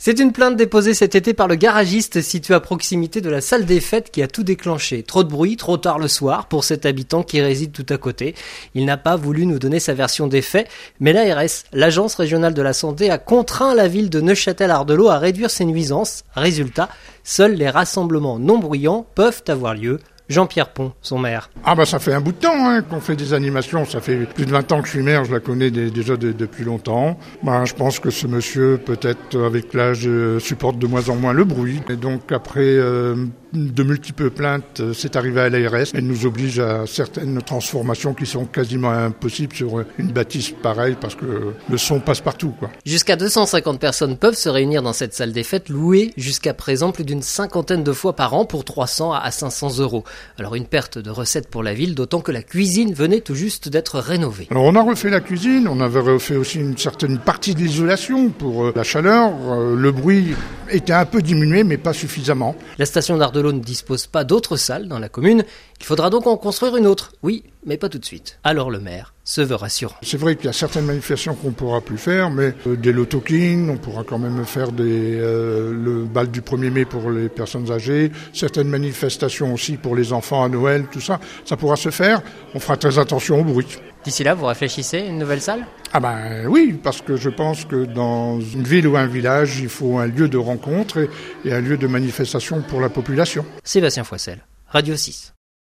C'est une plainte déposée cet été par le garagiste situé à proximité de la salle des fêtes qui a tout déclenché. Trop de bruit, trop tard le soir pour cet habitant qui réside tout à côté. Il n'a pas voulu nous donner sa version des faits, mais l'ARS, l'Agence régionale de la santé, a contraint la ville de Neuchâtel-Ardelot à réduire ses nuisances. Résultat, seuls les rassemblements non bruyants peuvent avoir lieu. Jean-Pierre Pont, son maire. Ça fait un bout de temps qu'on fait des animations. Ça fait plus de 20 ans que je suis maire, je la connais déjà depuis longtemps. Je pense que ce monsieur, peut-être avec l'âge, supporte de moins en moins le bruit. Et donc après de multiples plaintes, c'est arrivé à l'ARS. Elle nous oblige à certaines transformations qui sont quasiment impossibles sur une bâtisse pareille parce que le son passe partout, quoi. Jusqu'à 250 personnes peuvent se réunir dans cette salle des fêtes, louée jusqu'à présent plus d'une cinquantaine de fois par an pour 300 à 500 euros. Alors une perte de recettes pour la ville, d'autant que la cuisine venait tout juste d'être rénovée. Alors on a refait la cuisine, on avait refait aussi une certaine partie de l'isolation pour la chaleur. Le bruit était un peu diminué mais pas suffisamment. La station d'Ardelot ne dispose pas d'autres salles dans la commune. Il faudra donc en construire une autre. Oui, mais pas tout de suite. Alors le maire se veut rassurant. C'est vrai qu'il y a certaines manifestations qu'on ne pourra plus faire, mais des loto-king, on pourra quand même faire le bal du 1er mai pour les personnes âgées, certaines manifestations aussi pour les enfants à Noël, tout ça, ça pourra se faire. On fera très attention au bruit. D'ici là, vous réfléchissez à une nouvelle salle ? Oui, parce que je pense que dans une ville ou un village, il faut un lieu de rencontre et un lieu de manifestation pour la population. Sébastien Foissel, Radio 6.